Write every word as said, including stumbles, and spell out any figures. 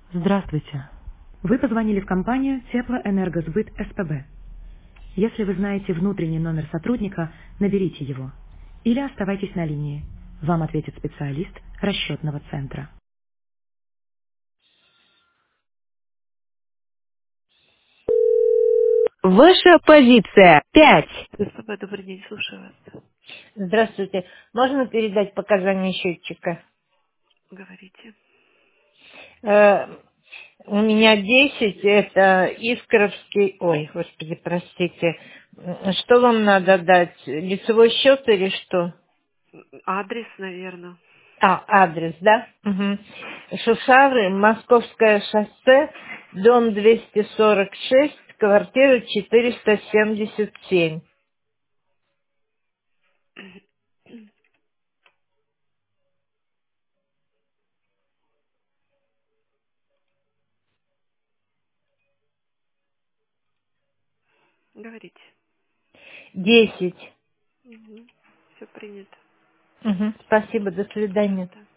Здравствуйте. Вы позвонили в компанию Теплоэнергосбыт СПБ. Если вы знаете внутренний номер сотрудника, наберите его. Или оставайтесь на линии. Вам ответит специалист расчетного центра. Ваша позиция пять. СПБ, добрый день, слушаю вас. Здравствуйте. Можно передать показания счетчика? Говорите. Э, у меня десять, это Искровский... Ой, господи, простите. М, Что вам надо дать? Лицевой счет или что? Адрес, наверное. А, адрес, да? Угу. Шушары, Московское шоссе, дом двести сорок шесть, квартира четыреста семьдесят семь. Говорите. десять. Угу. Все принято. Угу. Спасибо, до свидания. Пожалуйста.